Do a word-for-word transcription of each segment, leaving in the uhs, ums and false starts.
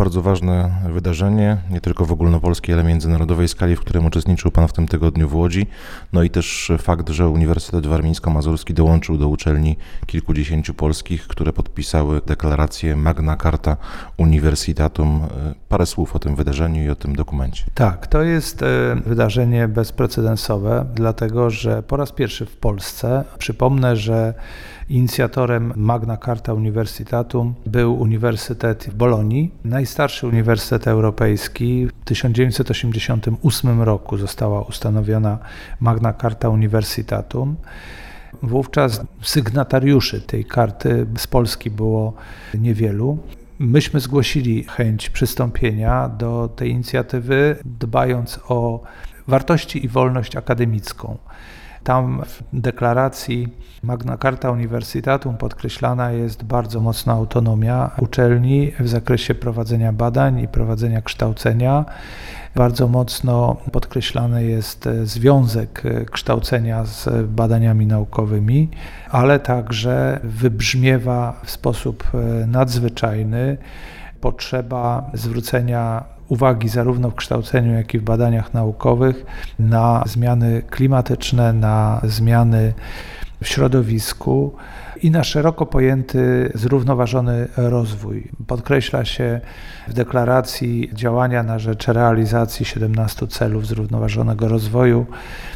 bardzo ważne wydarzenie, nie tylko w ogólnopolskiej, ale międzynarodowej skali, w którym uczestniczył Pan w tym tygodniu w Łodzi. No i też fakt, że Uniwersytet Warmińsko-Mazurski dołączył do uczelni kilkudziesięciu polskich, które podpisały deklarację Magna Carta Universitatum. Parę słów o tym wydarzeniu i o tym dokumencie. Tak, to jest wydarzenie bezprecedensowe, dlatego że po raz pierwszy w Polsce, przypomnę, że inicjatorem Magna Carta Universitatum był Uniwersytet w Bolonii, najstarszy uniwersytet europejski. W tysiąc dziewięćset osiemdziesiątym ósmym roku została ustanowiona Magna Carta Universitatum. Wówczas sygnatariuszy tej karty z Polski było niewielu. Myśmy zgłosili chęć przystąpienia do tej inicjatywy, dbając o wartości i wolność akademicką. Tam w deklaracji Magna Carta Universitatum podkreślana jest bardzo mocna autonomia uczelni w zakresie prowadzenia badań i prowadzenia kształcenia. Bardzo mocno podkreślany jest związek kształcenia z badaniami naukowymi, ale także wybrzmiewa w sposób nadzwyczajny potrzeba zwrócenia uwagi zarówno w kształceniu, jak i w badaniach naukowych na zmiany klimatyczne, na zmiany w środowisku i na szeroko pojęty zrównoważony rozwój. Podkreśla się w deklaracji działania na rzecz realizacji siedemnastu celów zrównoważonego rozwoju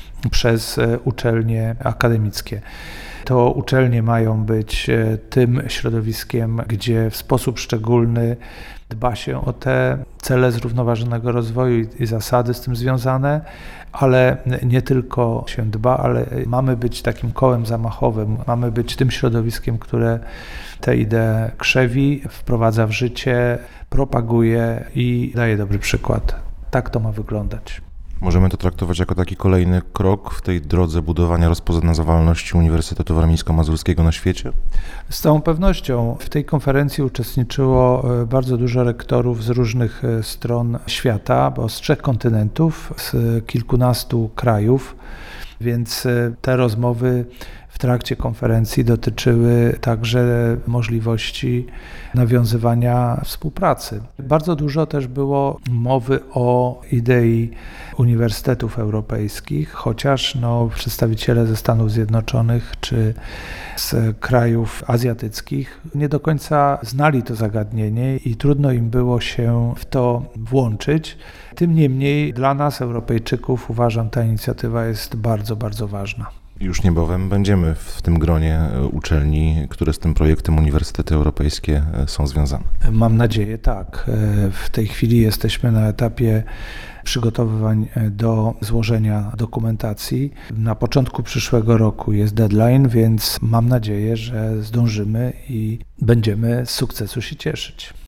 przez uczelnie akademickie. To uczelnie mają być tym środowiskiem, gdzie w sposób szczególny dba się o te cele zrównoważonego rozwoju i zasady z tym związane, ale nie tylko się dba, ale mamy być takim kołem zamachowym, mamy być tym środowiskiem, które tę ideę krzewi, wprowadza w życie, propaguje i daje dobry przykład. Tak to ma wyglądać. Możemy to traktować jako taki kolejny krok w tej drodze budowania rozpoznawalności Uniwersytetu Warmińsko-Mazurskiego na świecie? Z całą pewnością w tej konferencji uczestniczyło bardzo dużo rektorów z różnych stron świata, bo z trzech kontynentów, z kilkunastu krajów, więc te rozmowy w trakcie konferencji dotyczyły także możliwości nawiązywania współpracy. Bardzo dużo też było mowy o idei uniwersytetów europejskich, chociaż no, przedstawiciele ze Stanów Zjednoczonych czy z krajów azjatyckich nie do końca znali to zagadnienie i trudno im było się w to włączyć. Tym niemniej dla nas, Europejczyków, uważam, ta inicjatywa jest bardzo, bardzo ważna. Już niebawem będziemy w tym gronie uczelni, które z tym projektem Uniwersytety Europejskie są związane. Mam nadzieję, tak. W tej chwili jesteśmy na etapie przygotowywań do złożenia dokumentacji. Na początku przyszłego roku jest deadline, więc mam nadzieję, że zdążymy i będziemy z sukcesu się cieszyć.